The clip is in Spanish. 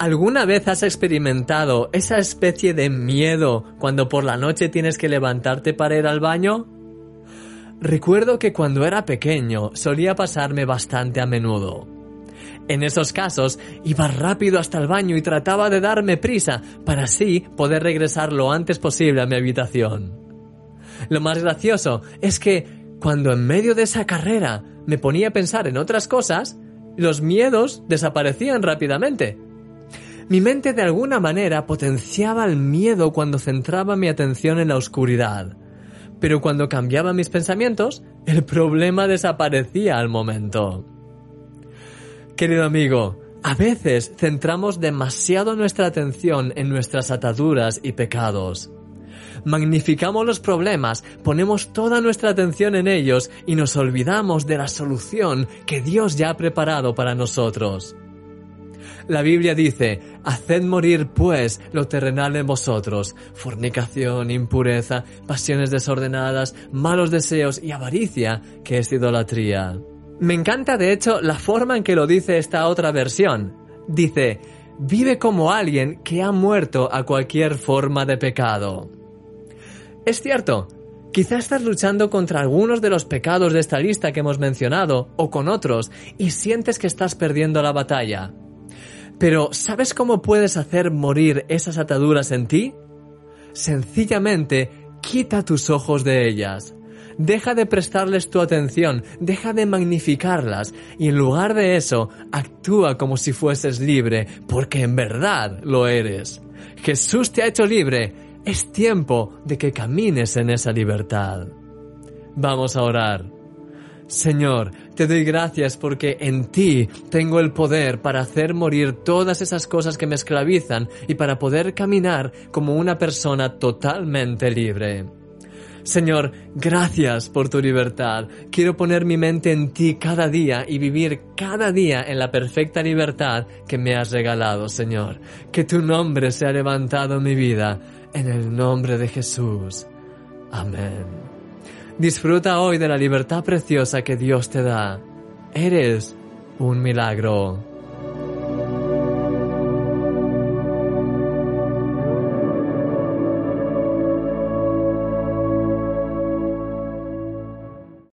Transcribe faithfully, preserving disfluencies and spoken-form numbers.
¿Alguna vez has experimentado esa especie de miedo cuando por la noche tienes que levantarte para ir al baño? Recuerdo que cuando era pequeño solía pasarme bastante a menudo. En esos casos iba rápido hasta el baño y trataba de darme prisa para así poder regresar lo antes posible a mi habitación. Lo más gracioso es que cuando en medio de esa carrera me ponía a pensar en otras cosas, los miedos desaparecían rápidamente. Mi mente de alguna manera potenciaba el miedo cuando centraba mi atención en la oscuridad. Pero cuando cambiaba mis pensamientos, el problema desaparecía al momento. Querido amigo, a veces centramos demasiado nuestra atención en nuestras ataduras y pecados. Magnificamos los problemas, ponemos toda nuestra atención en ellos y nos olvidamos de la solución que Dios ya ha preparado para nosotros. La Biblia dice, haced morir pues lo terrenal en vosotros, fornicación, impureza, pasiones desordenadas, malos deseos y avaricia, que es idolatría. Me encanta de hecho la forma en que lo dice esta otra versión. Dice, vive como alguien que ha muerto a cualquier forma de pecado. Es cierto, quizás estás luchando contra algunos de los pecados de esta lista que hemos mencionado, o con otros, y sientes que estás perdiendo la batalla. Pero, ¿sabes cómo puedes hacer morir esas ataduras en ti? Sencillamente, quita tus ojos de ellas. Deja de prestarles tu atención, deja de magnificarlas, y en lugar de eso, actúa como si fueses libre, porque en verdad lo eres. Jesús te ha hecho libre. Es tiempo de que camines en esa libertad. Vamos a orar. Señor, te doy gracias porque en ti tengo el poder para hacer morir todas esas cosas que me esclavizan y para poder caminar como una persona totalmente libre. Señor, gracias por tu libertad. Quiero poner mi mente en ti cada día y vivir cada día en la perfecta libertad que me has regalado, Señor. Que tu nombre sea levantado en mi vida, en el nombre de Jesús. Amén. Disfruta hoy de la libertad preciosa que Dios te da. Eres un milagro.